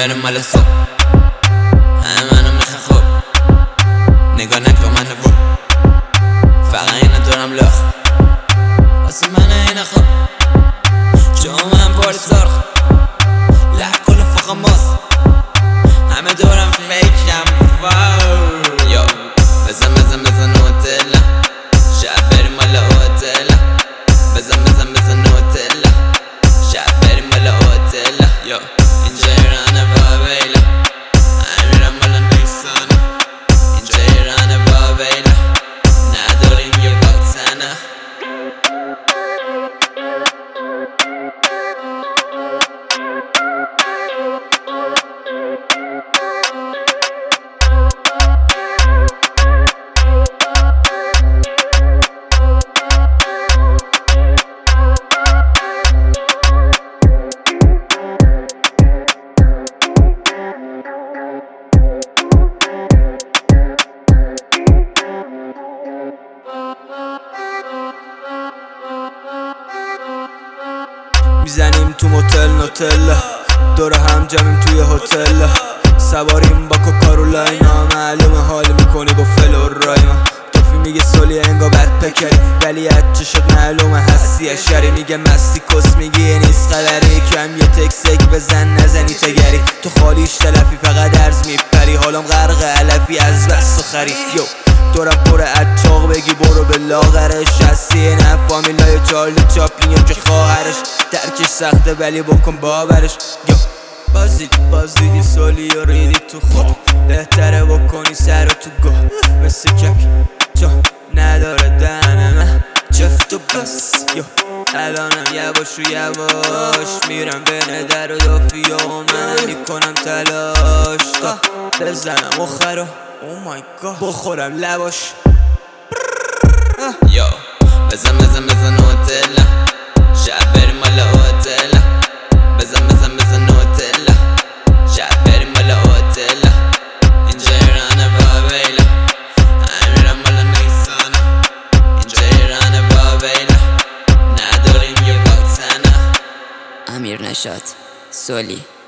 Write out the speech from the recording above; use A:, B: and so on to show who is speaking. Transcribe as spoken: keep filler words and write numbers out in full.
A: بریم مال صبح. همه منو میخواه خوب، نگاه نکن منو بود، فقط اینا دورم لخ واسه من اینا خوب. جامعه هم پر سرخ، لح کل فقط ماست، همه دورم فیکم. واو یو بزن بزن بزن نوتلا، شب بریم مال اوتلا. بزن بزن بزن نوتلا، شب بریم مال اوتلا. یو اینجا ایرانه بابیلا، امیرم مال نیسانه. اینجا ایرانه بابیلا، نداریم یه باکسنه.
B: میزنیم تو موتل نوتلا، دور هم جمعیم توی هتل، سواریم با کوکارولاینا، معلومه حال میکنی با فلور رایما. توفی میگه سولی انگا بد پکری، ولی چه شد معلومه هستی اشری. میگه مستی کس میگی نیست خبری، کم یه تکسک بزن نزنی تگری. تو خالیش تلفی فقط درز میپری، حالم غرق علفی از بس و خری. یو دورم پر اچاق بگی برو به لاغرش، هستی نه فامیلای چارلی چاپلینیم که خواهرش. درکش سخته ولی بکن باورش. یو بازدید بازدیدی سولی و ریدی تو خود، بهتره بکنی سر تو گاه مثل کک چا نداره دهن من جفت و بس. یو الانم یواش و یواش میرم بین در و دافی و من میکنم تلاش تا بزنم اخرا او مای گاد بخورم لواش.
A: یو بزن بزن بزن نوتلا، شب بریم مال اوتلا. بزن بزن بزن نوتلا، شب بریم مال اوتلا. اینجا ایرانه بابیلا، امیرم مال نیسانه. اینجا ایرانه بابیلا، نداریم یه باکسنه.
C: امیر نشاط سولی.